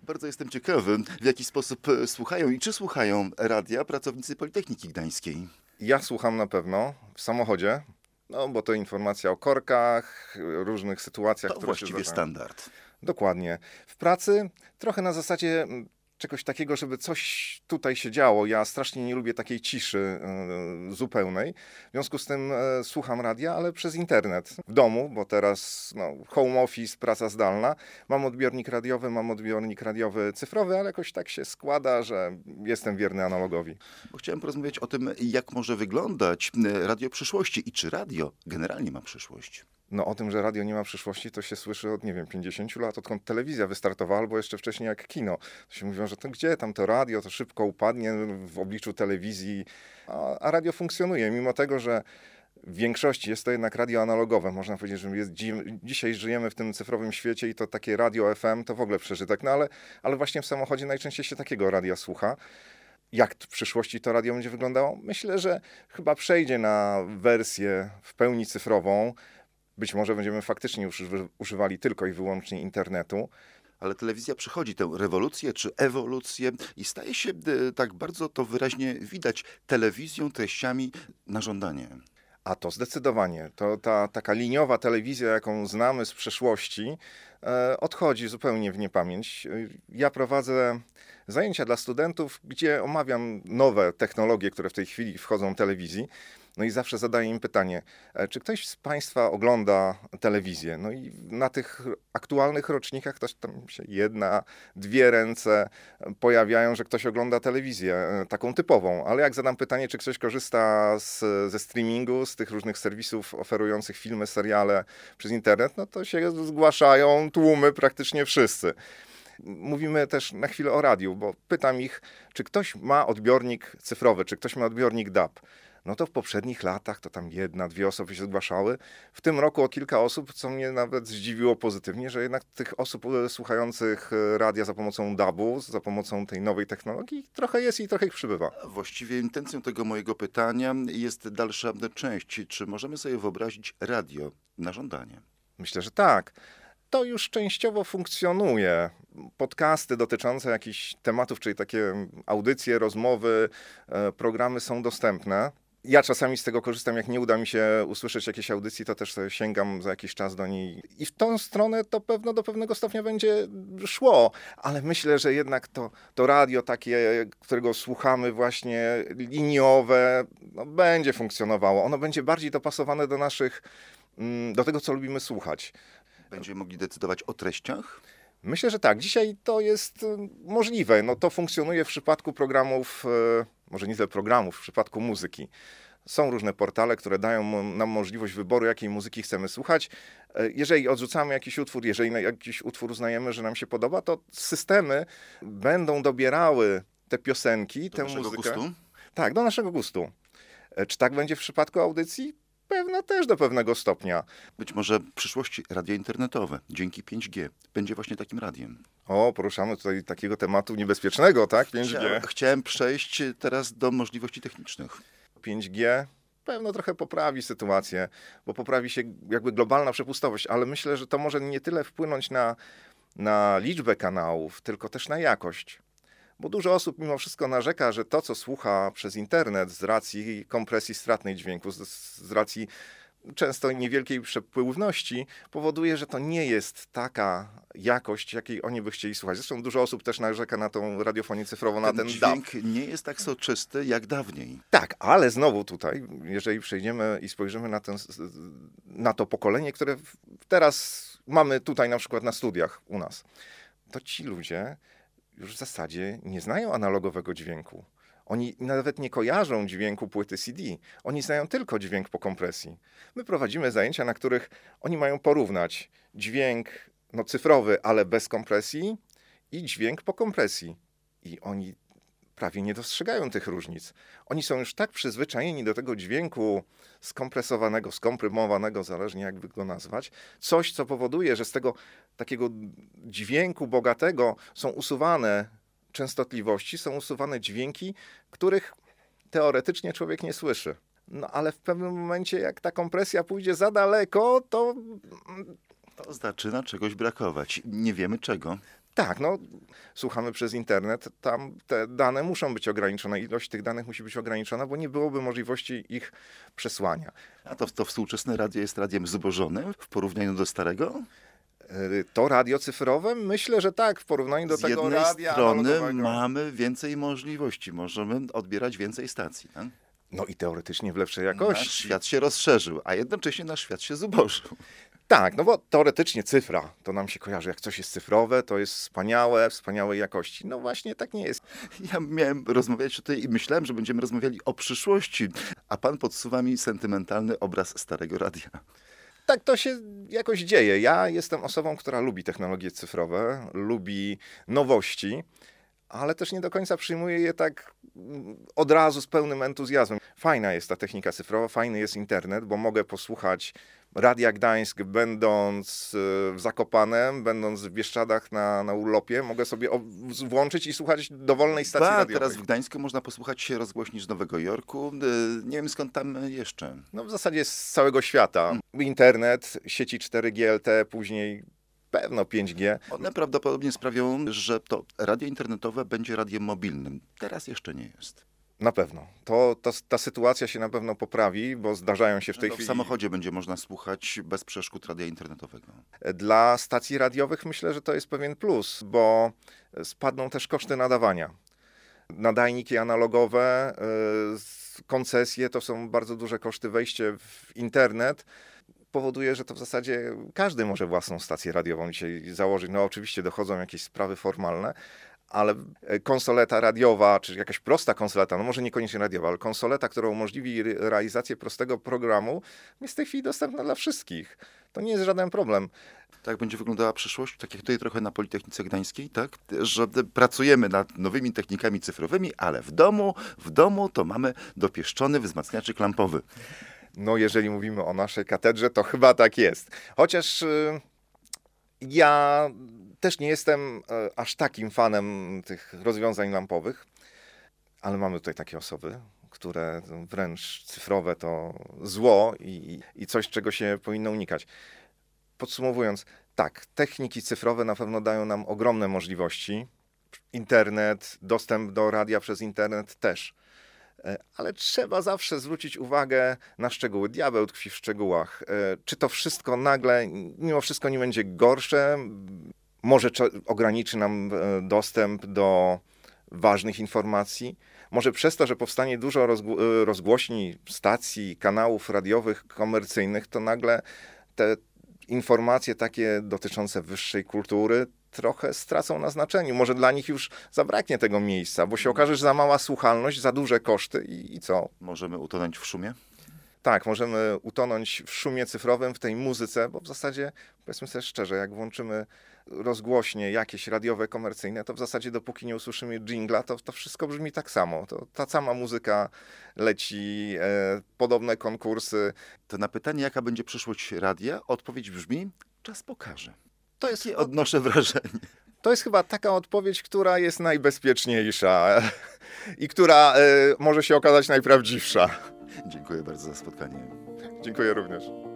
Bardzo jestem ciekawy, w jaki sposób słuchają i czy słuchają radia pracownicy Politechniki Gdańskiej. Ja słucham na pewno w samochodzie, no bo to informacja o korkach, różnych sytuacjach, To które się właściwie zdarzają. standard. Dokładnie. W pracy trochę na zasadzie czegoś takiego, żeby coś tutaj się działo. Ja strasznie nie lubię takiej ciszy zupełnej. W związku z tym słucham radia, ale przez internet. W domu, bo teraz home office, praca zdalna. Mam odbiornik radiowy cyfrowy, ale jakoś tak się składa, że jestem wierny analogowi. Bo chciałem porozmawiać o tym, jak może wyglądać radio przyszłości i czy radio generalnie ma przyszłość. No o tym, że radio nie ma przyszłości, to się słyszy od, 50 lat, odkąd telewizja wystartowała, albo jeszcze wcześniej jak kino. To się mówią, że to gdzie tam to radio, to szybko upadnie w obliczu telewizji, a radio funkcjonuje, mimo tego, że w większości jest to jednak radio analogowe. Można powiedzieć, że dzisiaj żyjemy w tym cyfrowym świecie i to takie radio FM to w ogóle przeżytek. No ale właśnie w samochodzie najczęściej się takiego radia słucha. Jak w przyszłości to radio będzie wyglądało? Myślę, że chyba przejdzie na wersję w pełni cyfrową. Być może będziemy faktycznie już używali tylko i wyłącznie internetu. Ale telewizja przechodzi tę rewolucję czy ewolucję i staje się, tak bardzo to wyraźnie widać, telewizją, treściami na żądanie. A to zdecydowanie. To ta taka liniowa telewizja, jaką znamy z przeszłości, odchodzi zupełnie w niepamięć. Ja prowadzę zajęcia dla studentów, gdzie omawiam nowe technologie, które w tej chwili wchodzą w telewizji. No i zawsze zadaję im pytanie, czy ktoś z Państwa ogląda telewizję? No i na tych aktualnych rocznikach to tam się jedna, dwie ręce pojawiają, że ktoś ogląda telewizję, taką typową. Ale jak zadam pytanie, czy ktoś korzysta ze streamingu, z tych różnych serwisów oferujących filmy, seriale przez internet, no to się zgłaszają tłumy praktycznie wszyscy. Mówimy też na chwilę o radiu, bo pytam ich, czy ktoś ma odbiornik cyfrowy, czy ktoś ma odbiornik DAB. No to w poprzednich latach to tam jedna, dwie osoby się zgłaszały. W tym roku o kilka osób, co mnie nawet zdziwiło pozytywnie, że jednak tych osób słuchających radia za pomocą DAB-u, za pomocą tej nowej technologii trochę jest i trochę ich przybywa. Właściwie intencją tego mojego pytania jest dalsza część. Czy możemy sobie wyobrazić radio na żądanie? Myślę, że tak. To już częściowo funkcjonuje. Podcasty dotyczące jakichś tematów, czyli takie audycje, rozmowy, programy są dostępne. Ja czasami z tego korzystam, jak nie uda mi się usłyszeć jakiejś audycji, to też sobie sięgam za jakiś czas do niej. I w tą stronę to pewno do pewnego stopnia będzie szło, ale myślę, że jednak to radio takie, którego słuchamy właśnie liniowe, będzie funkcjonowało. Ono będzie bardziej dopasowane do tego, co lubimy słuchać. Będziemy mogli decydować o treściach? Myślę, że tak. Dzisiaj to jest możliwe. To funkcjonuje w przypadku programów, może nie tyle programów, w przypadku muzyki. Są różne portale, które dają nam możliwość wyboru, jakiej muzyki chcemy słuchać. Jeżeli odrzucamy jakiś utwór, jeżeli jakiś utwór uznajemy, że nam się podoba, to systemy będą dobierały te piosenki, tę muzykę. Do naszego gustu? Tak, do naszego gustu. Czy tak będzie w przypadku audycji? Pewno też do pewnego stopnia. Być może w przyszłości radio internetowe dzięki 5G będzie właśnie takim radiem. Poruszamy tutaj takiego tematu niebezpiecznego, tak? 5G. Chciałem przejść teraz do możliwości technicznych. 5G pewno trochę poprawi sytuację, bo poprawi się jakby globalna przepustowość, ale myślę, że to może nie tyle wpłynąć na liczbę kanałów, tylko też na jakość. Bo dużo osób mimo wszystko narzeka, że to, co słucha przez internet z racji kompresji stratnej dźwięku, z racji często niewielkiej przepływności, powoduje, że to nie jest taka jakość, jakiej oni by chcieli słuchać. Zresztą dużo osób też narzeka na tą radiofonię cyfrową, na ten dźwięk DAB. Nie jest tak soczysty jak dawniej. Tak, ale znowu tutaj, jeżeli przejdziemy i spojrzymy na to pokolenie, które teraz mamy tutaj na przykład na studiach u nas, to ci ludzie już w zasadzie nie znają analogowego dźwięku. Oni nawet nie kojarzą dźwięku płyty CD. Oni znają tylko dźwięk po kompresji. My prowadzimy zajęcia, na których oni mają porównać dźwięk cyfrowy, ale bez kompresji i dźwięk po kompresji. I oni prawie nie dostrzegają tych różnic. Oni są już tak przyzwyczajeni do tego dźwięku skompresowanego, skomprymowanego, zależnie jakby go nazwać. Coś, co powoduje, że z tego takiego dźwięku bogatego są usuwane częstotliwości, są usuwane dźwięki, których teoretycznie człowiek nie słyszy. Ale w pewnym momencie, jak ta kompresja pójdzie za daleko, to zaczyna czegoś brakować. Nie wiemy czego. Tak, no słuchamy przez internet, tam te dane muszą być ograniczone, ilość tych danych musi być ograniczona, bo nie byłoby możliwości ich przesłania. A to współczesne radio jest radiem zubożonym w porównaniu do starego? To radio cyfrowe? Myślę, że tak, w porównaniu do Z tego jednej radia strony analogowego. mamy więcej możliwości, możemy odbierać więcej stacji. Tak? No i teoretycznie w lepszej Nasz jakości. świat się rozszerzył, a jednocześnie nasz świat się zubożył. Tak, no bo teoretycznie cyfra, to nam się kojarzy, jak coś jest cyfrowe, to jest wspaniałe, wspaniałej jakości. No właśnie tak nie jest. Ja miałem rozmawiać tutaj i myślałem, że będziemy rozmawiali o przyszłości, a pan podsuwa mi sentymentalny obraz starego radia. Tak to się jakoś dzieje. Ja jestem osobą, która lubi technologie cyfrowe, lubi nowości, ale też nie do końca przyjmuje je tak od razu z pełnym entuzjazmem. Fajna jest ta technika cyfrowa, fajny jest internet, bo mogę posłuchać Radia Gdańsk, będąc w Zakopanem, będąc w Bieszczadach na urlopie, mogę sobie włączyć i słuchać dowolnej stacji radiowej. Teraz w Gdańsku można posłuchać się rozgłośni z Nowego Jorku. Nie wiem skąd tam jeszcze. No w zasadzie z całego świata. Internet, sieci 4G LTE, później pewno 5G. One prawdopodobnie sprawią, że to radio internetowe będzie radiem mobilnym. Teraz jeszcze nie jest. Na pewno. Ta sytuacja się na pewno poprawi, bo zdarzają się w tej W chwili... samochodzie będzie można słuchać bez przeszkód radia internetowego. Dla stacji radiowych myślę, że to jest pewien plus, bo spadną też koszty nadawania. Nadajniki analogowe, koncesje to są bardzo duże koszty. Wejście w internet powoduje, że to w zasadzie każdy może własną stację radiową dzisiaj założyć. No oczywiście dochodzą jakieś sprawy formalne, ale konsoleta radiowa, czy jakaś prosta konsoleta, no może niekoniecznie radiowa, ale konsoleta, która umożliwi realizację prostego programu, jest w tej chwili dostępna dla wszystkich. To nie jest żaden problem. Tak będzie wyglądała przyszłość, tak jak tutaj trochę na Politechnice Gdańskiej, tak? Że pracujemy nad nowymi technikami cyfrowymi, ale w domu to mamy dopieszczony wzmacniaczyk lampowy. No jeżeli mówimy o naszej katedrze, to chyba tak jest. Chociaż ja też nie jestem aż takim fanem tych rozwiązań lampowych, ale mamy tutaj takie osoby, które wręcz cyfrowe to zło i coś, czego się powinno unikać. Podsumowując, tak, techniki cyfrowe na pewno dają nam ogromne możliwości. Internet, dostęp do radia przez internet też. Ale trzeba zawsze zwrócić uwagę na szczegóły. Diabeł tkwi w szczegółach. Czy to wszystko nagle, mimo wszystko nie będzie gorsze? Może ograniczy nam dostęp do ważnych informacji? Może przez to, że powstanie dużo rozgłośni, stacji, kanałów radiowych, komercyjnych, to nagle te informacje takie dotyczące wyższej kultury trochę stracą na znaczeniu. Może dla nich już zabraknie tego miejsca, bo się okaże, że za mała słuchalność, za duże koszty i co? Możemy utonąć w szumie? Tak, możemy utonąć w szumie cyfrowym, w tej muzyce, bo w zasadzie, powiedzmy sobie szczerze, jak włączymy rozgłośnie jakieś radiowe, komercyjne, to w zasadzie dopóki nie usłyszymy dżingla, to wszystko brzmi tak samo. To ta sama muzyka leci, podobne konkursy. To na pytanie, jaka będzie przyszłość radia, odpowiedź brzmi, czas pokaże. To jest, Takie odnoszę wrażenie. to jest chyba taka odpowiedź, która jest najbezpieczniejsza i która może się okazać najprawdziwsza. Dziękuję bardzo za spotkanie. Dziękuję również.